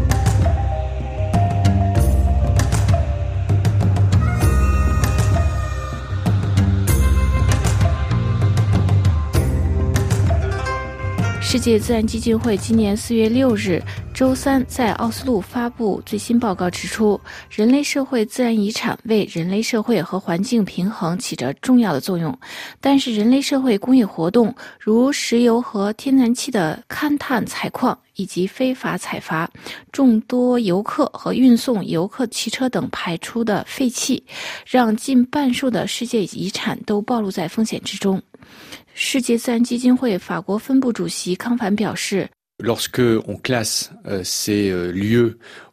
世界自然基金会今年四月六日周三在奥斯陆发布最新报告，指出人类社会自然遗产为人类社会和环境平衡起着重要的作用，但是人类社会工业活动如石油和天然气的勘探采矿以及非法采伐、众多游客和运送游客汽车等排出的废气，让近半数的世界遗产都暴露在风险之中。世界自然基金会法国分部主席康凡表示， Lorsque on classe euh, ces lieux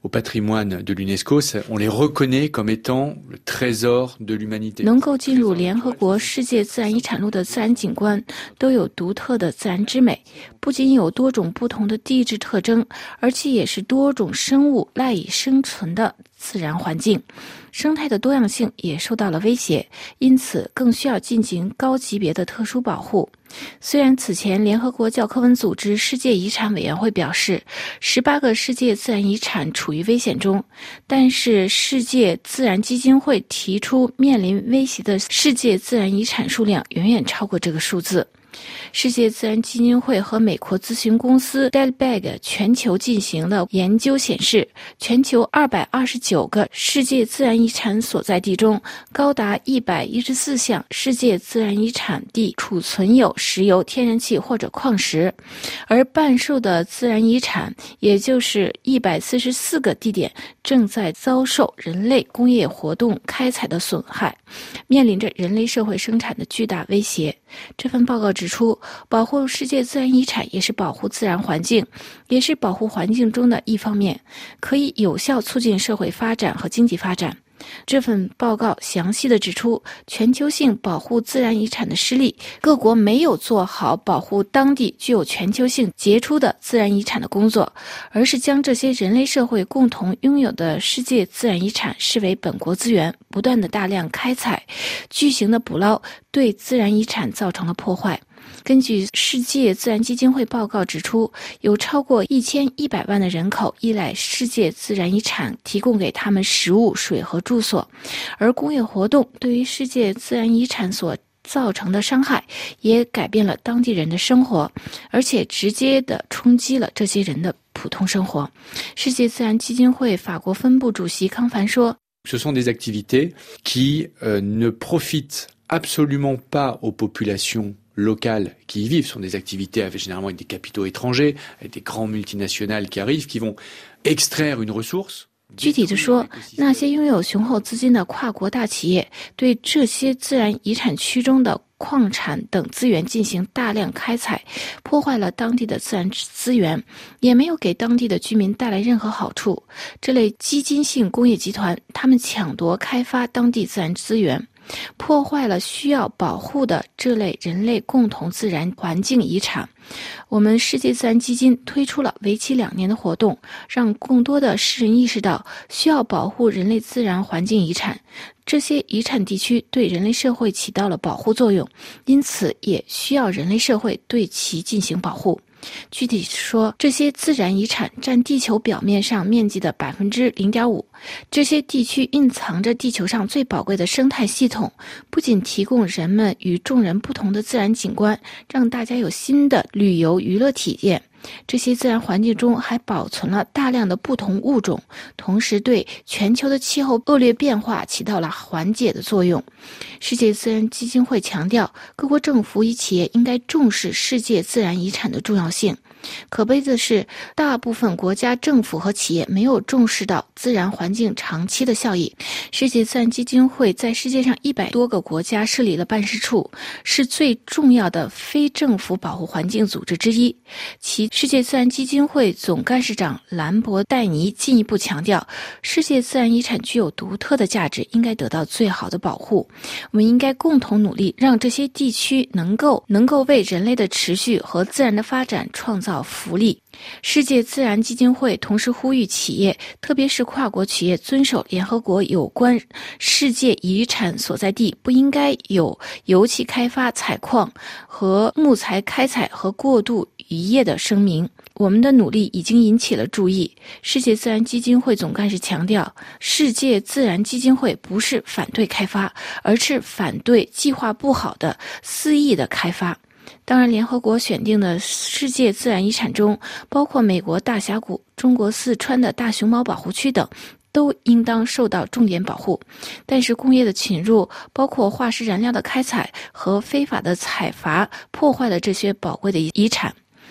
au patrimoine de l'UNESCO, on les reconnaît comme étant le trésor de l'humanité. 能够进入联合国世界自然遗产录的自然景观都有独特的自然之美，不仅有多种不同的地质特征，而且也是多种生物赖以生存的自然环境。生态的多样性也受到了威胁，因此更需要进行高级别的特殊保护。虽然此前联合国教科文组织世界遗产委员会表示十八个世界自然遗产处于危险中，但是世界自然基金会提出面临威胁的世界自然遗产数量远远超过这个数字。世界自然基金会和美国咨询公司 Delbag 全球进行的研究显示，全球二百二十九个世界自然遗产所在地中，高达一百一十四项世界自然遗产地储存有石油、天然气或者矿石，而半数的自然遗产，也就是一百四十四个地点，正在遭受人类工业活动开采的损害，面临着人类社会生产的巨大威胁。这份报告指出，保护世界自然遗产也是保护自然环境，也是保护环境中的一方面，可以有效促进社会发展和经济发展。这份报告详细地指出，全球性保护自然遗产的失利，各国没有做好保护当地具有全球性杰出的自然遗产的工作，而是将这些人类社会共同拥有的世界自然遗产视为本国资源，不断的大量开采、巨型的捕捞，对自然遗产造成了破坏。根据世界自然基金会报告指出，有超过一千一百万的人口依赖世界自然遗产提供给他们食物、水和住所，而工业活动对于世界自然遗产所造成的伤害也改变了当地人的生活，而且直接地冲击了这些人的普通生活。世界自然基金会法国分部主席康凡说， Ce sont des activités qui euh, ne profitent absolument pas aux populations locales qui y vivent. Ce sont des activités avec, généralement avec des capitaux étrangers, avec des grands multinationales qui arrivent, qui vont extraire une ressource. 具体的说，那些拥有雄厚资金的跨国大企业对这些自然遗产区中的矿产等资源进行大量开采，破坏了当地的自然资源，也没有给当地的居民带来任何好处。这类基金性工业集团，他们抢夺开发当地自然资源，破坏了需要保护的这类人类共同自然环境遗产。我们世界自然基金推出了为期两年的活动，让更多的世人意识到需要保护人类自然环境遗产。这些遗产地区对人类社会起到了保护作用，因此也需要人类社会对其进行保护。具体说，这些自然遗产占地球表面上面积的 百分之零点五， 这些地区蕴藏着地球上最宝贵的生态系统，不仅提供人们与众人不同的自然景观，让大家有新的旅游娱乐体验，这些自然环境中还保存了大量的不同物种，同时对全球的气候恶劣变化起到了缓解的作用。世界自然基金会强调，各国政府与企业应该重视世界自然遗产的重要性。可悲的是，大部分国家政府和企业没有重视到自然环境长期的效益。世界自然基金会在世界上一百多个国家设立了办事处，是最重要的非政府保护环境组织之一。其世界自然基金会总干事长兰博戴尼进一步强调，世界自然遗产具有独特的价值，应该得到最好的保护。我们应该共同努力，让这些地区能够能够为人类的持续和自然的发展创造福利。世界自然基金会同时呼吁企业，特别是跨国企业，遵守联合国有关世界遗产所在地不应该有油气开发、采矿和木材开采和过度渔业的声明。我们的努力已经引起了注意。世界自然基金会总干事强调，世界自然基金会不是反对开发，而是反对计划不好的肆意的开发。当然，联合国选定的世界自然遗产中，包括美国大峡谷、中国四川的大熊猫保护区等，都应当受到重点保护。但是工业的侵入，包括化石燃料的开采和非法的采伐，破坏了这些宝贵的遗产。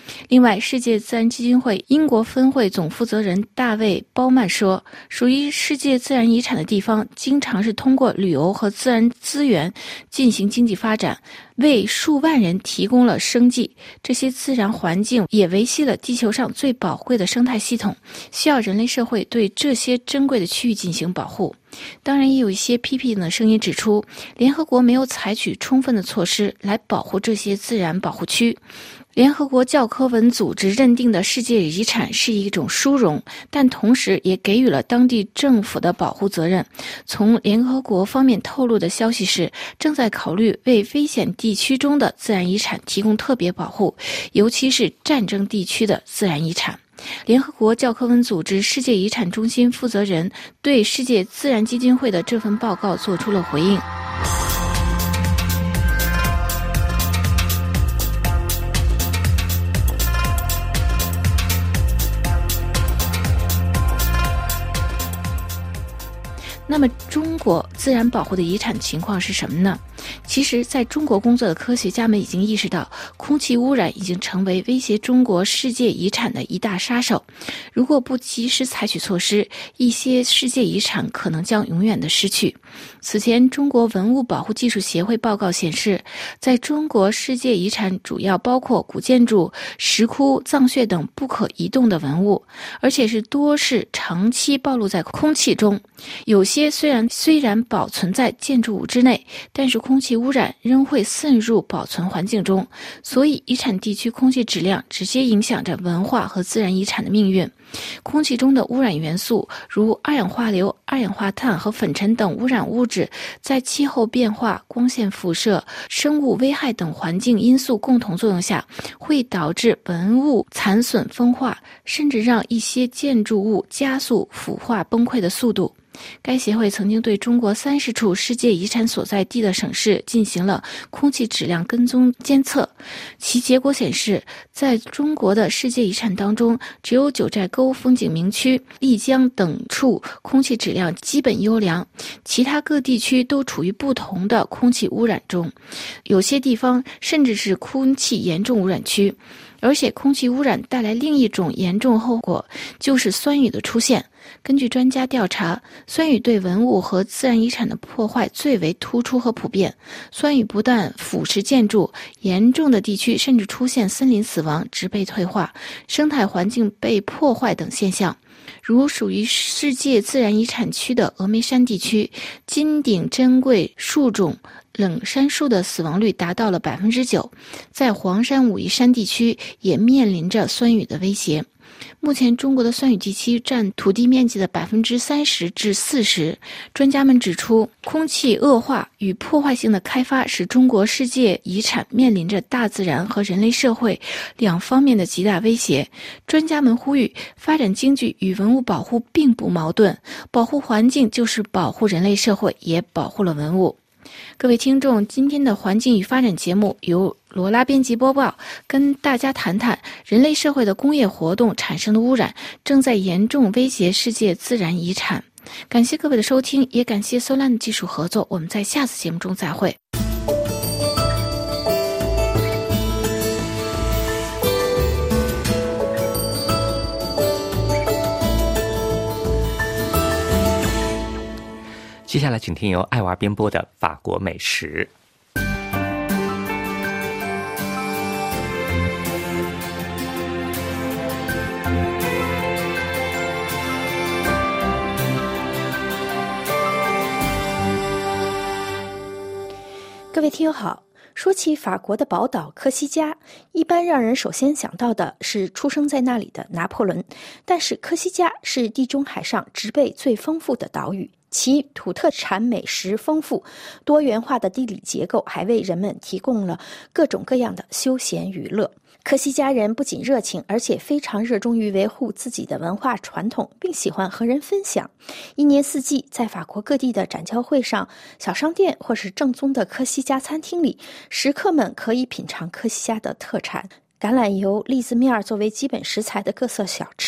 另外，世界自然基金会英国分会总负责人大卫·包曼说，属于世界自然遗产的地方经常是通过旅游和自然资源进行经济发展，为数万人提供了生计。这些自然环境也维系了地球上最宝贵的生态系统，需要人类社会对这些珍贵的区域进行保护。当然，也有一些批评的声音指出，联合国没有采取充分的措施来保护这些自然保护区。联合国教科文组织认定的世界遗产是一种殊荣，但同时也给予了当地政府的保护责任。从联合国方面透露的消息是，正在考虑为危险地区中的自然遗产提供特别保护，尤其是战争地区的自然遗产。联合国教科文组织世界遗产中心负责人对世界自然基金会的这份报告做出了回应。那么中国自然保护的遗产情况是什么呢？其实在中国工作的科学家们已经意识到，空气污染已经成为威胁中国世界遗产的一大杀手。如果不及时采取措施，一些世界遗产可能将永远的失去。此前中国文物保护技术协会报告显示，在中国世界遗产主要包括古建筑、石窟、葬穴等不可移动的文物，而且是多是长期暴露在空气中。有些虽然虽然保存在建筑物之内，但是空气污染仍会渗入保存环境中，所以遗产地区空气质量直接影响着文化和自然遗产的命运。空气中的污染元素如二氧化硫、二氧化碳和粉尘等污染物质，在气候变化、光线辐射、生物危害等环境因素共同作用下，会导致文物残损风化，甚至让一些建筑物加速腐化崩溃的速度。该协会曾经对中国三十处世界遗产所在地的省市进行了空气质量跟踪监测，其结果显示，在中国的世界遗产当中，只有九寨沟风景名区、丽江等处空气质量基本优良，其他各地区都处于不同的空气污染中，有些地方甚至是空气严重污染区。而且空气污染带来另一种严重后果，就是酸雨的出现。根据专家调查，酸雨对文物和自然遗产的破坏最为突出和普遍。酸雨不但腐蚀建筑，严重的地区甚至出现森林死亡、植被退化、生态环境被破坏等现象。如属于世界自然遗产区的峨眉山地区，金顶珍贵树种冷杉树的死亡率达到了百分之九，在黄山武夷山地区也面临着酸雨的威胁。目前中国的酸雨地区占土地面积的百分之三十至四十。专家们指出，空气恶化与破坏性的开发使中国世界遗产面临着大自然和人类社会两方面的极大威胁。专家们呼吁，发展经济与文物保护并不矛盾，保护环境就是保护人类社会，也保护了文物。各位听众，今天的环境与发展节目由罗拉编辑播报，跟大家谈谈人类社会的工业活动产生的污染正在严重威胁世界自然遗产。感谢各位的收听，也感谢 Solan 的技术合作，我们在下次节目中再会。 接下来请听由艾娃编播的法国美食。 各位听友好，说起法国的宝岛科西嘉，一般让人首先想到的是出生在那里的拿破仑，但是科西嘉是地中海上植被最丰富的岛屿，其土特产美食丰富，多元化的地理结构还为人们提供了各种各样的休闲娱乐。科西嘉人不仅热情，而且非常热衷于维护自己的文化传统，并喜欢和人分享。一年四季，在法国各地的展交会上、小商店或是正宗的科西嘉餐厅里，食客们可以品尝科西嘉的特产橄榄油、栗子面作为基本食材的各色小吃。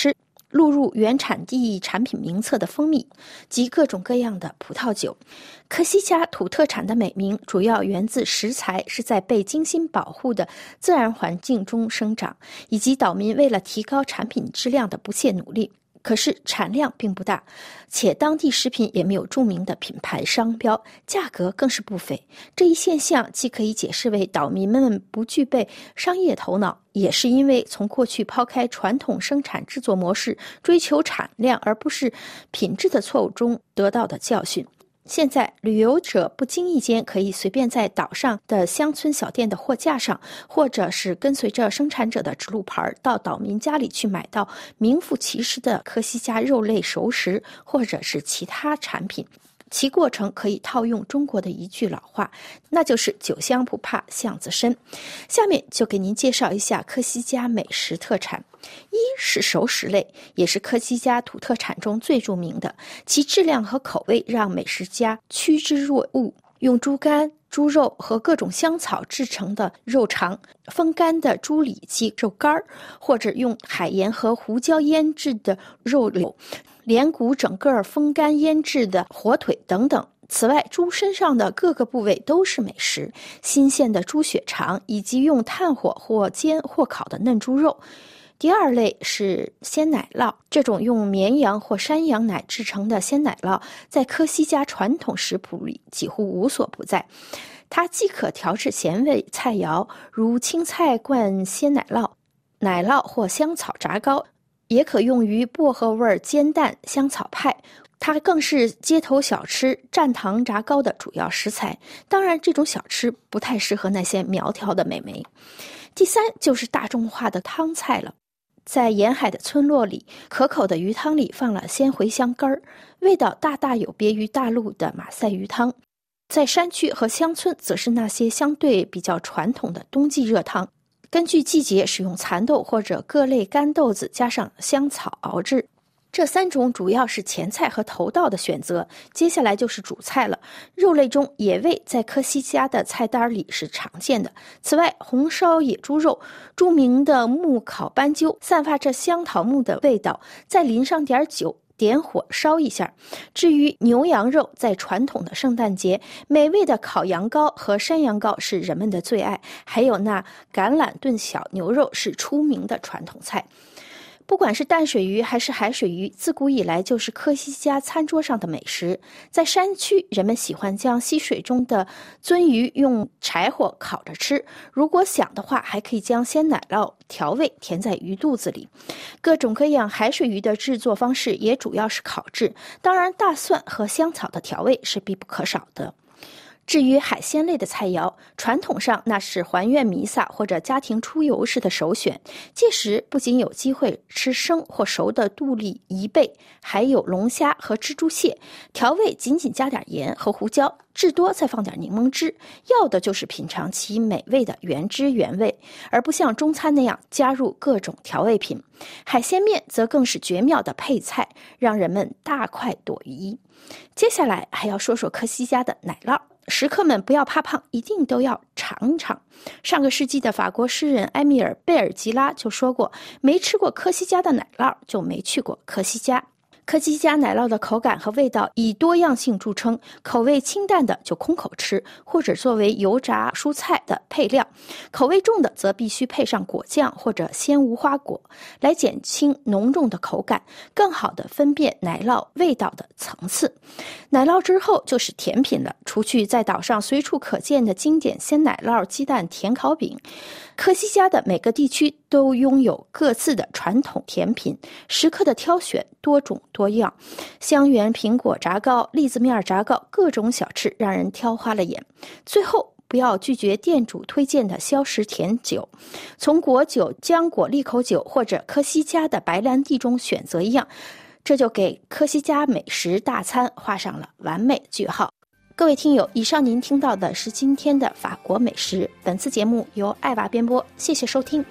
录入原产地产品名册的蜂蜜及各种各样的葡萄酒。科西嘉土特产的美名主要源自食材是在被精心保护的自然环境中生长，以及岛民为了提高产品质量的不懈努力。可是产量并不大，且当地食品也没有著名的品牌商标，价格更是不菲。这一现象既可以解释为岛民们不具备商业头脑，也是因为从过去抛开传统生产制作模式，追求产量而不是品质的错误中得到的教训。现在旅游者不经意间可以随便在岛上的乡村小店的货架上，或者是跟随着生产者的指路牌到岛民家里去买到名副其实的科西嘉肉类熟食或者是其他产品。其过程可以套用中国的一句老话，那就是酒香不怕巷子深。下面就给您介绍一下科西嘉美食特产。一是熟食类，也是科西嘉土特产中最著名的，其质量和口味让美食家趋之若鹜。用猪肝、猪肉和各种香草制成的肉肠，风干的猪里脊肉干，或者用海盐和胡椒腌制的肉柳，连骨整个风干腌制的火腿等等。此外，猪身上的各个部位都是美食，新鲜的猪血肠，以及用炭火或煎或烤的嫩猪肉。第二类是鲜奶酪，这种用绵羊或山羊奶制成的鲜奶酪，在科西嘉传统食谱里几乎无所不在。它既可调制咸味菜肴，如青菜灌鲜奶酪、奶酪或香草炸糕，也可用于薄荷味煎蛋、香草派。它更是街头小吃蘸糖炸糕的主要食材。当然，这种小吃不太适合那些苗条的美眉。第三就是大众化的汤菜了。在沿海的村落里，可口的鱼汤里放了鲜茴香干儿，味道大大有别于大陆的马赛鱼汤。在山区和乡村，则是那些相对比较传统的冬季热汤，根据季节使用蚕豆或者各类干豆子加上香草熬制。这三种主要是前菜和头道的选择，接下来就是主菜了。肉类中，野味在科西嘉的菜单里是常见的。此外，红烧野猪肉、著名的木烤斑鸠，散发着香桃木的味道，再淋上点酒，点火烧一下。至于牛羊肉，在传统的圣诞节，美味的烤羊羔和山羊羔是人们的最爱，还有那橄榄炖小牛肉是出名的传统菜。不管是淡水鱼还是海水鱼，自古以来就是科西嘉餐桌上的美食。在山区，人们喜欢将溪水中的鳟鱼用柴火烤着吃，如果想的话，还可以将鲜奶酪调味填在鱼肚子里。各种各样海水鱼的制作方式也主要是烤制，当然大蒜和香草的调味是必不可少的。至于海鲜类的菜肴，传统上那是还愿弥撒或者家庭出游时的首选。届时不仅有机会吃生或熟的杜丽、贻贝，还有龙虾和蜘蛛蟹，调味仅仅加点盐和胡椒，至多再放点柠檬汁，要的就是品尝其美味的原汁原味，而不像中餐那样加入各种调味品。海鲜面则更是绝妙的配菜，让人们大快朵颐。接下来还要说说科西嘉的奶酪。食客们不要怕胖，一定都要尝尝。上个世纪的法国诗人埃米尔·贝尔吉拉就说过，没吃过科西嘉的奶酪，就没去过科西嘉。科西嘉奶酪的口感和味道以多样性著称，口味清淡的就空口吃，或者作为油炸蔬菜的配料；口味重的则必须配上果酱或者鲜无花果，来减轻浓重的口感，更好地分辨奶酪味道的层次。奶酪之后就是甜品了，除去在岛上随处可见的经典鲜奶酪鸡蛋甜烤饼，科西嘉的每个地区都拥有各自的传统甜品，食客的挑选多种多样，香圆苹果炸糕、栗子面炸糕，各种小吃让人挑花了眼。最后，不要拒绝店主推荐的消食甜酒，从果酒、浆果利口酒或者科西嘉的白兰地中选择一样，这就给科西嘉美食大餐画上了完美句号。各位听友，以上您听到的是今天的法国美食。本次节目由艾娃编播，谢谢收听。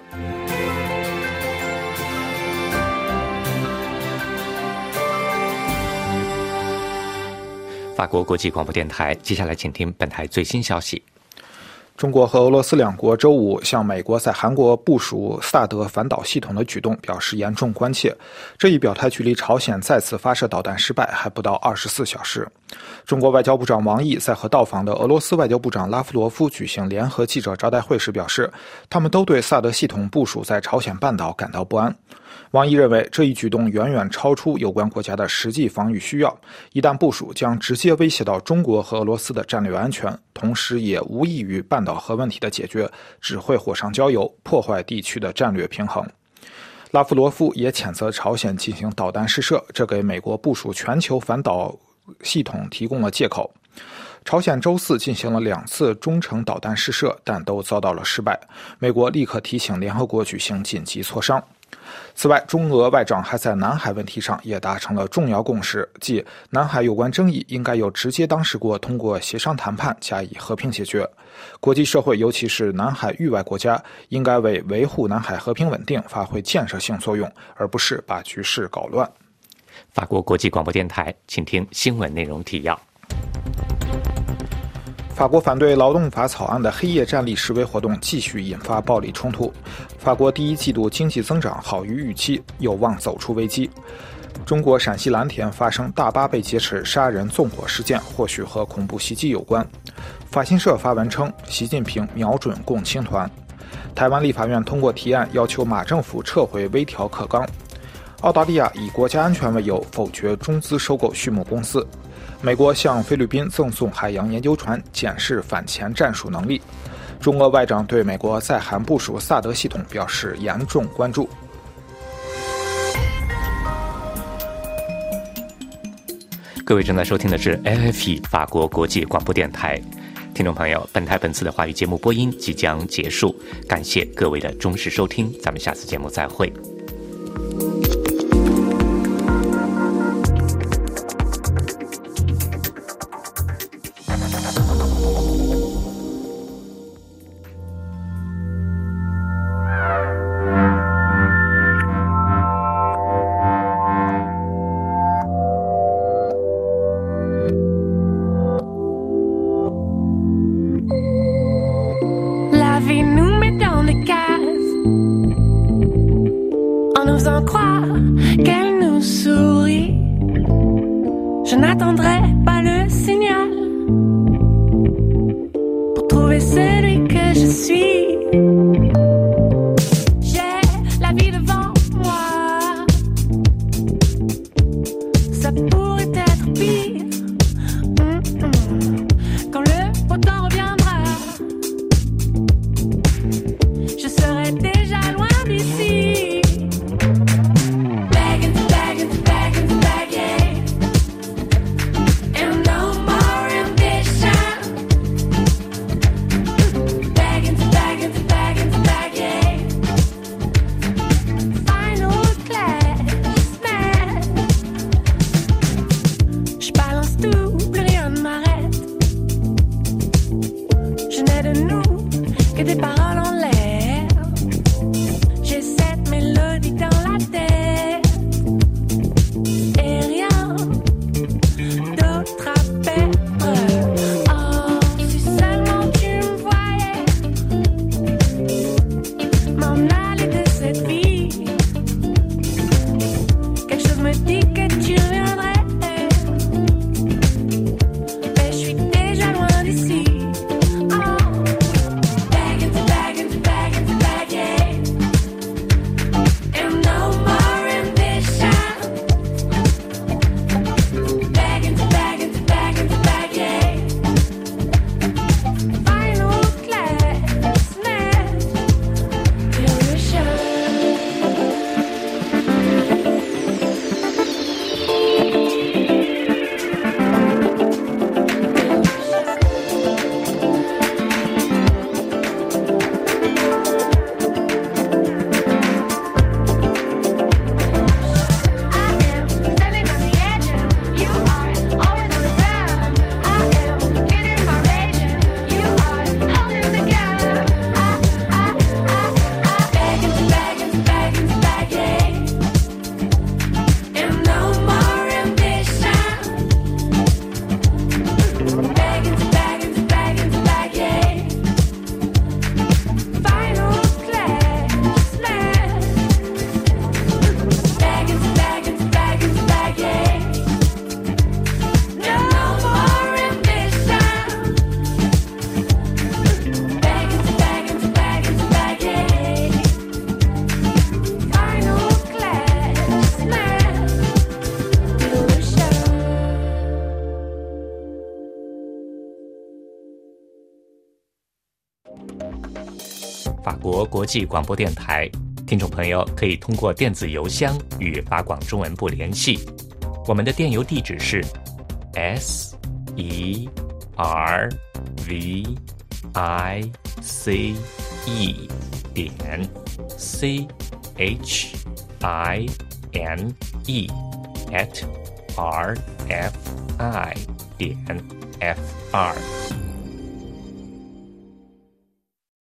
法国国际广播电台，接下来请听本台最新消息。 中国和俄罗斯两国周五向美国在韩国部署萨德反导系统的举动表示严重关切。这一表态距离朝鲜再次发射导弹失败还不到二十四小时。中国外交部长王毅在和到访的俄罗斯外交部长拉夫罗夫举行联合记者招待会时表示，他们都对萨德系统部署在朝鲜半岛感到不安。王毅认为，这一举动远远超出有关国家的实际防御需要，一旦部署将直接威胁到中国和俄罗斯的战略安全，同时也无异于半岛核问题的解决，只会火上浇油，破坏地区的战略平衡。拉夫罗夫也谴责朝鲜进行导弹试射，这给美国部署全球反导系统提供了借口。朝鲜周四进行了两次中程导弹试射，但都遭到了失败。美国立刻提请联合国举行紧急磋商。此外，中俄外长还在南海问题上也达成了重要共识，即南海有关争议应该由直接当事国通过协商谈判加以和平解决。国际社会，尤其是南海域外国家，应该为维护南海和平稳定发挥建设性作用，而不是把局势搞乱。 法国国际广播电台，请听新闻内容提要。 法国反对劳动法草案的黑夜站立示威活动继续引发暴力冲突。法国第一季度经济增长好于预期，有望走出危机。中国陕西蓝田发生大巴被劫持、杀人纵火事件，或许和恐怖袭击有关。法新社发文称，习近平瞄准共青团。台湾立法院通过提案，要求马政府撤回微调课纲。澳大利亚以国家安全为由否决中资收购畜牧公司。美国向菲律宾赠送海洋研究船，检视反潜战术能力。中俄外长对美国在韩部署萨德系统表示严重关注。 各位正在收听的是 F P 法国国际广播电台。听众朋友，本台本次的华语节目播音即将结束，感谢各位的忠实收听，咱们下次节目再会。 And 国国际广播电台。听众朋友可以通过电子邮箱与法广中文部联系，我们的电邮地址是 s e r v i c e 点 c h i n e at r f i 点 f r。